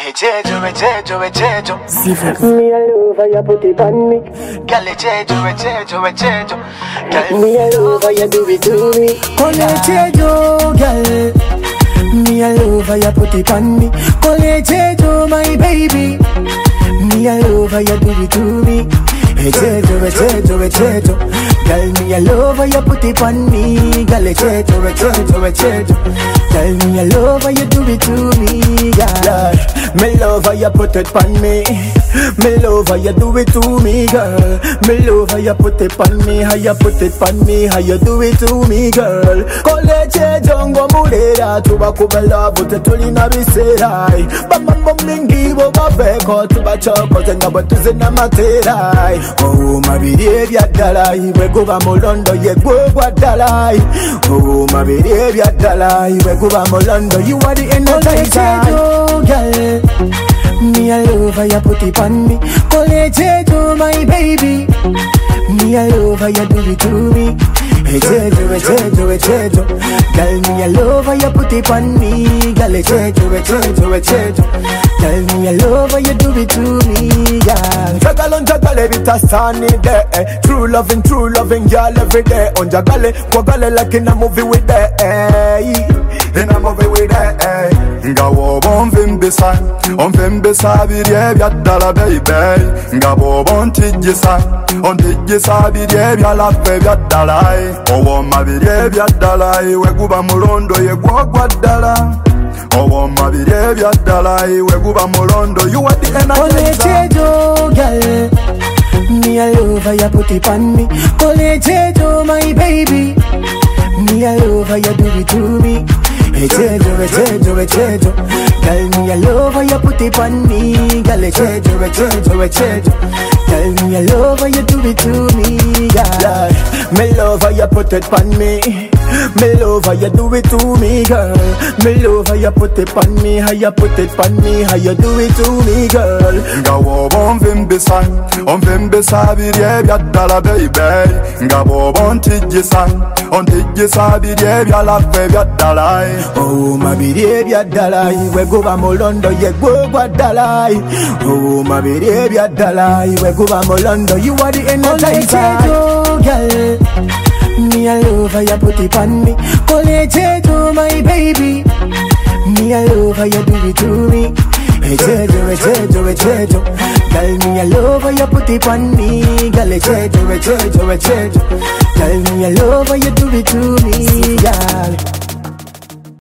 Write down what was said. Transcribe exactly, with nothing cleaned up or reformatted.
Hey Jejo, hey Jejo, hey Jejo. Me a lover, you put it on me. Girl, hey Jejo, hey Jejo, hey Jejo. Girl, Me a lover, you do it to me. Kole Jejo, girl. Me a lover, you put it on me. Kole Jejo, my baby. Me a lover, you do it to me. Hey Jejo, hey Jejo, hey Jejo. Girl, me a lover, you put it on me. Girl, hey Jejo, hey Jejo, hey Jejo. Tell me a lover, you do it to me, girl. Me lover, you put it on me. Me lover, you do it to me, girl. Me lover, you put it on me. How you put it on me? How you do it to me, girl? College jongo mulera tuba kubela bote tulina biserai. Bamba bomingi boba beko tuba choko zenga botuze na materai. Oh my behavior dalai, we go ba molondo ye go gwa dalai. Oh my behavior dalai, we go ba molondo. You are the energizer, girl. Me a lover, you put it on me. College Jejo, my baby. Me a lover, you do it to me. Hey Jejo, hey Jejo, hey Jejo. Girl, me a lover, you put it on me. Girl, hey Jejo, hey Jejo, hey Jejo. Girl, me a lover, you do it to me, girl. Jagale on jagale, bit a sunny day. True loving, true loving, girl, every day. On jagale, kwagale like in a movie with that. In a movie with that. Ngabo bon vimbisa, on vimbisa bidye byadala baby. Ngabo bon tijisa, on tijisa bidye byalafe byadala. Owo mabidye byadala, we guba mulondo ye gwagwa dala. Owo mabidye byadala, we guba mulondo. You are the energy. College girl, me a lover, you put it on me. College Jejo, my baby. Me a lover, you do it to me. Hey Jejo, hey Jejo, hey Jejo. Girl, me a lover, you put it on me. Girl, hey Jejo, hey Jejo, hey Jejo. Girl, me a lover, you do it to me, girl. Me lover, you put it on me. Me lover, you do it to me, girl. Me lover, you put it on me. How you put it on me? How you do it to me, girl? Ngabo bon vimbisa, on vimbisa bidye byadala baby. Ngabo bon tijisa, on tijisa bidye byalafe byadala. Oh my behavior dalai, we go ba molondo ye go gwa dalai. Oh my behavior dalai, we go ba molondo. You are the energizer, girl. Me a lover, you put it on me. College Jejo, my baby. Me a lover, you do it to me. Hey Jejo, hey Jejo, hey Jejo. Girl, me a lover, you put it on me. Girl, hey Jejo, hey Jejo, hey Jejo. Girl, me a lover, you do it to me, girl.